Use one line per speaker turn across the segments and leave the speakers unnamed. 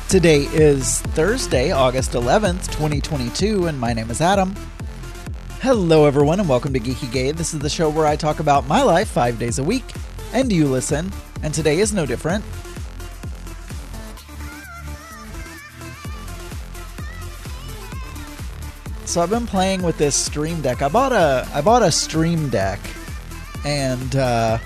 Today is Thursday, August 11th, 2022, and my name is Adam. Hello, everyone, and welcome to Geeky Gay. This is the show where I talk about my life 5 days a week, and you listen, and today is no different. So I've been playing with this Stream Deck. I bought a Stream Deck, and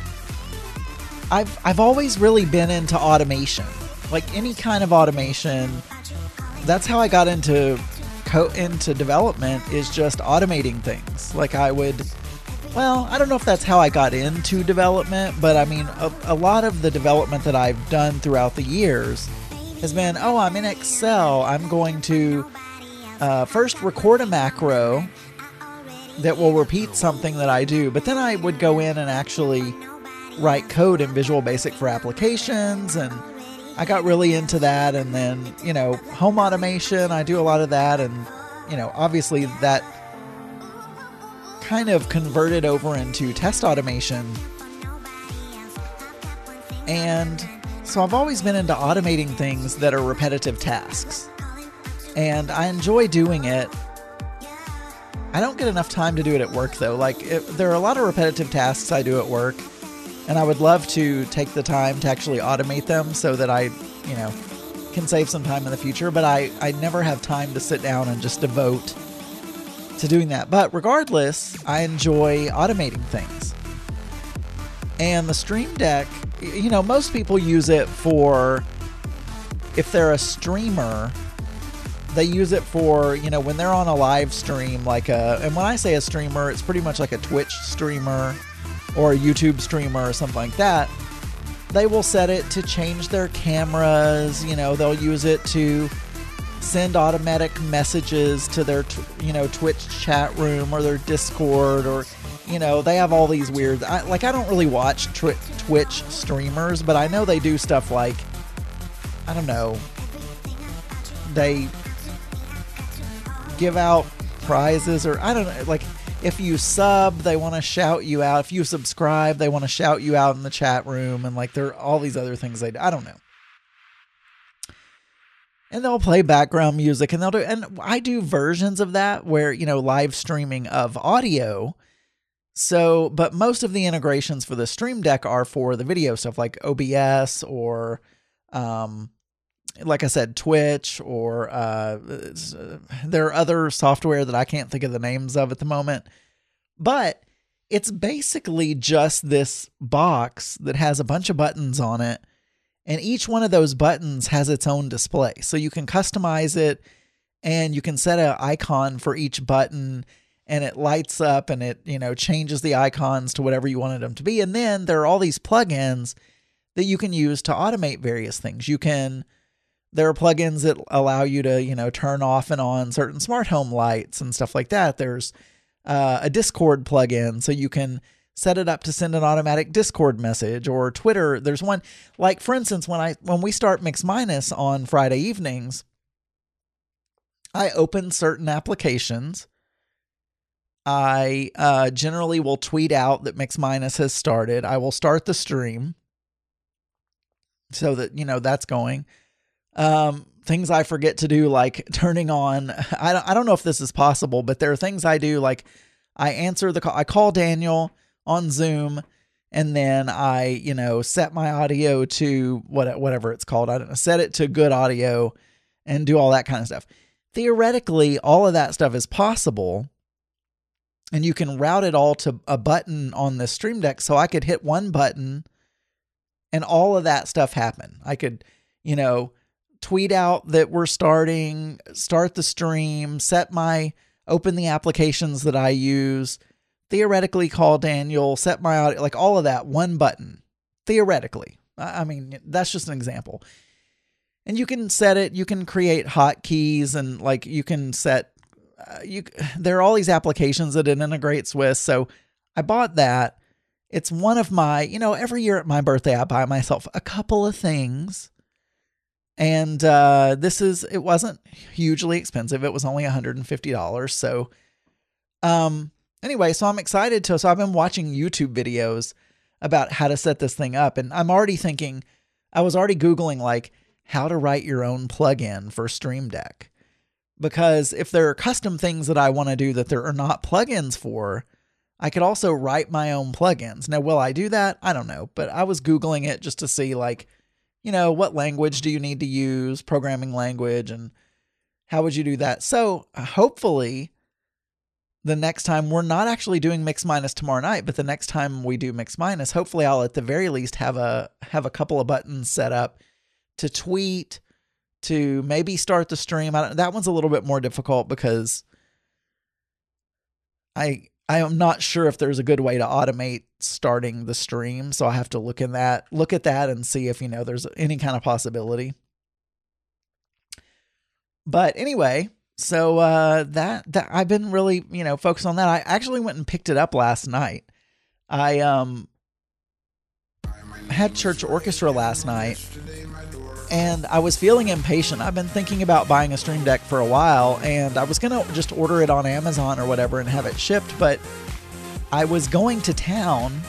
I've always really been into automation. Like any kind of automation. That's how I got into development, is just automating things. Like I don't know if that's how I got into development, but I mean, a lot of the development that I've done throughout the years has been, I'm in Excel. I'm going to first record a macro that will repeat something that I do, but then I would go in and actually write code in Visual Basic for applications, and I got really into that. And then, home automation, I do a lot of that. And, obviously that kind of converted over into test automation. And so I've always been into automating things that are repetitive tasks. And I enjoy doing it. I don't get enough time to do it at work, though. There are a lot of repetitive tasks I do at work. And I would love to take the time to actually automate them so that I, can save some time in the future. But I never have time to sit down and just devote to doing that. But regardless, I enjoy automating things. And the Stream Deck, most people use it for, if they're a streamer, they use it for, when they're on a live stream, and when I say a streamer, it's pretty much like a Twitch streamer or a YouTube streamer or something like that. They will set it to change their cameras. They'll use it to send automatic messages to their, Twitch chat room or their Discord, or, they have all these weird, I don't really watch Twitch streamers, but I know they do stuff like, I don't know, they give out prizes, or I don't know, if you sub, they want to shout you out. If you subscribe, they want to shout you out in the chat room. And there are all these other things they do. I don't know. And they'll play background music, and and I do versions of that where, live streaming of audio. So, but most of the integrations for the Stream Deck are for the video stuff, like OBS or, like I said, Twitch, or there are other software that I can't think of the names of at the moment. But it's basically just this box that has a bunch of buttons on it, and each one of those buttons has its own display. So you can customize it, and you can set an icon for each button, and it lights up, and it changes the icons to whatever you wanted them to be. And then there are all these plugins that you can use to automate various things. There are plugins that allow you to, turn off and on certain smart home lights and stuff like that. There's a Discord plugin, so you can set it up to send an automatic Discord message, or Twitter. There's one, for instance, when we start Mix Minus on Friday evenings, I open certain applications. I generally will tweet out that Mix Minus has started. I will start the stream so that, that's going. Things I forget to do, like turning on, I don't know if this is possible, but there are things I do, like I answer the call, I call Daniel on Zoom, and then I, set my audio to whatever it's called. I don't know, set it to good audio and do all that kind of stuff. Theoretically, all of that stuff is possible, and you can route it all to a button on the Stream Deck. So I could hit one button and all of that stuff happen. I could, tweet out that we're start the stream, open the applications that I use, theoretically call Daniel, set my audio, all of that, one button, theoretically. I mean, that's just an example. And you can set it, you can create hotkeys, and you can set, there are all these applications that it integrates with. So I bought that. It's one of my, every year at my birthday, I buy myself a couple of things. And it wasn't hugely expensive. It was only $150. So anyway, so I'm excited so I've been watching YouTube videos about how to set this thing up. And I'm already thinking, I was already Googling how to write your own plugin for Stream Deck. Because if there are custom things that I want to do that there are not plugins for, I could also write my own plugins. Now, will I do that? I don't know. But I was Googling it just to see, like, you know, what language do you need to use, programming language, and how would you do that? So hopefully the next time, we're not actually doing Mix Minus tomorrow night, but the next time we do Mix Minus, hopefully I'll at the very least have a couple of buttons set up to tweet, to maybe start the stream. That one's a little bit more difficult because I am not sure if there's a good way to automate starting the stream. So I have to look at that and see if, you know, there's any kind of possibility. But anyway, so that I've been really, you know, focused on that. I actually went and picked it up last night. I had church orchestra last night, and I was feeling impatient. I've been thinking about buying a Stream Deck for a while, and I was going to just order it on Amazon or whatever and have it shipped, but I was going to town.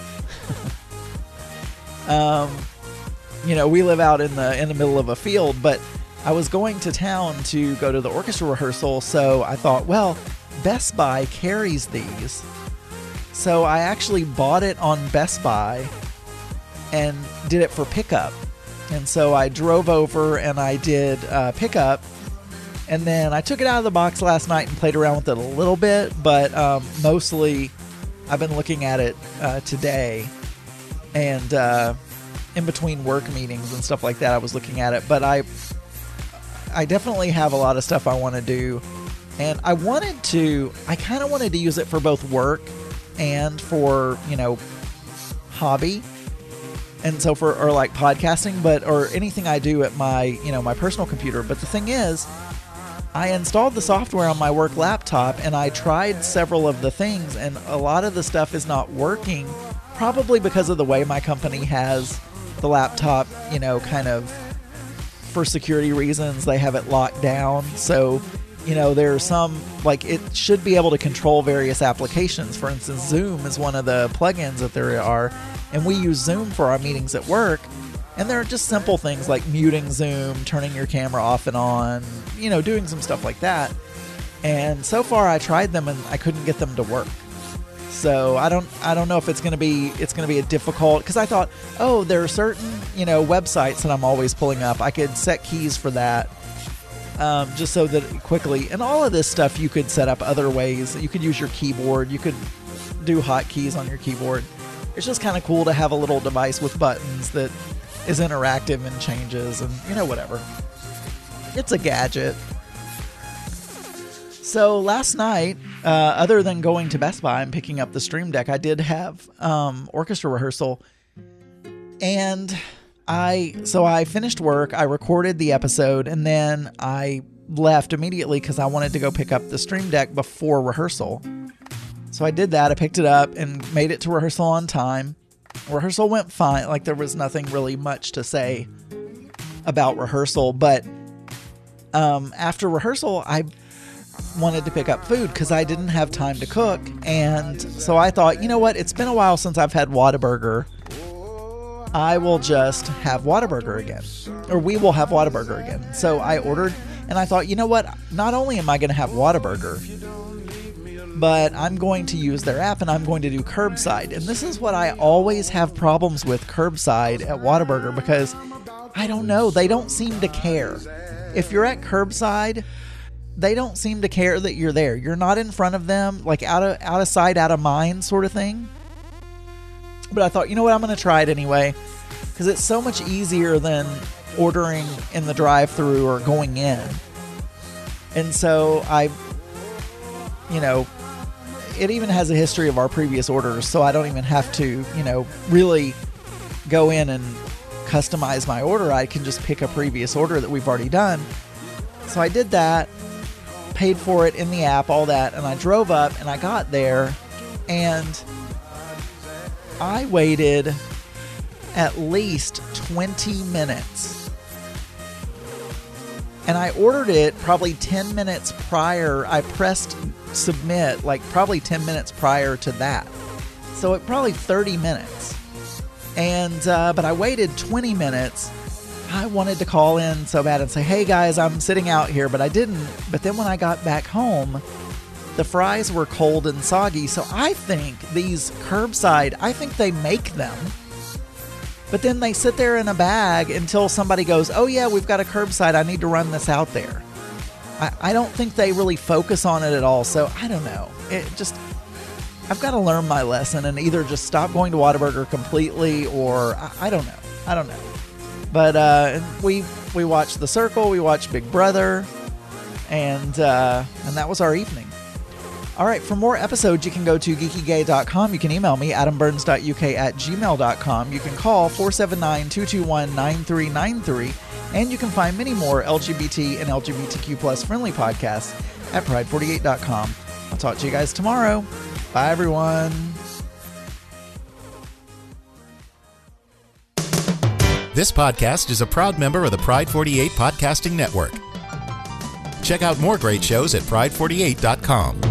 You know, we live out in the middle of a field, but I was going to town to go to the orchestra rehearsal, so I thought, well, Best Buy carries these. So I actually bought it on Best Buy and did it for pickup. And so I drove over and I did pickup, and then I took it out of the box last night and played around with it a little bit, but mostly I've been looking at it today, and in between work meetings and stuff like that, I was looking at it. But I definitely have a lot of stuff I want to do, and I kind of wanted to use it for both work and for, you know, hobby. And so or like podcasting, or anything I do at my, you know, my personal computer. But the thing is, I installed the software on my work laptop and I tried several of the things, and a lot of the stuff is not working, probably because of the way my company has the laptop, you know, kind of for security reasons, they have it locked down. So, you know, there's some, like, it should be able to control various applications. For instance, Zoom is one of the plugins that there are, and we use Zoom for our meetings at work. And there are just simple things like muting Zoom, turning your camera off and on, you know, doing some stuff like that. And so far I tried them and I couldn't get them to work. So I don't know if it's going to be a difficult, because I thought, oh, there are certain, you know, websites that I'm always pulling up. I could set keys for that, just so that quickly, and all of this stuff you could set up other ways. You could use your keyboard. You could do hotkeys on your keyboard. It's just kind of cool to have a little device with buttons that is interactive and changes, and, you know, whatever. It's a gadget. So last night, other than going to Best Buy and picking up the Stream Deck, I did have orchestra rehearsal, and I finished work, I recorded the episode, and then I left immediately because I wanted to go pick up the Stream Deck before rehearsal. So I did that. I picked it up and made it to rehearsal on time. Rehearsal went fine. Like, there was nothing really much to say about rehearsal, but after rehearsal, I wanted to pick up food because I didn't have time to cook. And so I thought, you know what? It's been a while since I've had Whataburger. I will just have Whataburger again, or we will have Whataburger again. So I ordered, and I thought, you know what? Not only am I going to have Whataburger, but I'm going to use their app and I'm going to do curbside. And this is what I always have problems with curbside at Whataburger, because I don't know, they don't seem to care. If you're at curbside, they don't seem to care that you're there. You're not in front of them, like out of sight, out of mind sort of thing. But I thought, you know what, I'm going to try it anyway, because it's so much easier than ordering in the drive-thru or going in. And so you know, it even has a history of our previous orders, so I don't even have to, you know, really go in and customize my order. I can just pick a previous order that we've already done. So I did that, paid for it in the app, all that, and I drove up and I got there, and I waited at least 20 minutes. And I ordered it probably 10 minutes prior. I pressed submit like probably 10 minutes prior to that. So it probably 30 minutes. And but I waited 20 minutes I wanted to call in so bad and say, hey guys, I'm sitting out here, but I didn't. But then when I got back home, the fries were cold and soggy. So I think these curbside, I think they make them, but then they sit there in a bag until somebody goes, oh yeah, we've got a curbside, I need to run this out there. I don't think they really focus on it at all. So I don't know. I've got to learn my lesson and either just stop going to Whataburger completely, or I don't know. But we watched The Circle, we watched Big Brother, and that was our evening. All right, for more episodes, you can go to geekygay.com. You can email me, adamburns.uk@gmail.com. You can call 479-221-9393. And you can find many more LGBT and LGBTQ plus friendly podcasts at pride48.com. I'll talk to you guys tomorrow. Bye, everyone.
This podcast is a proud member of the Pride 48 Podcasting Network. Check out more great shows at pride48.com.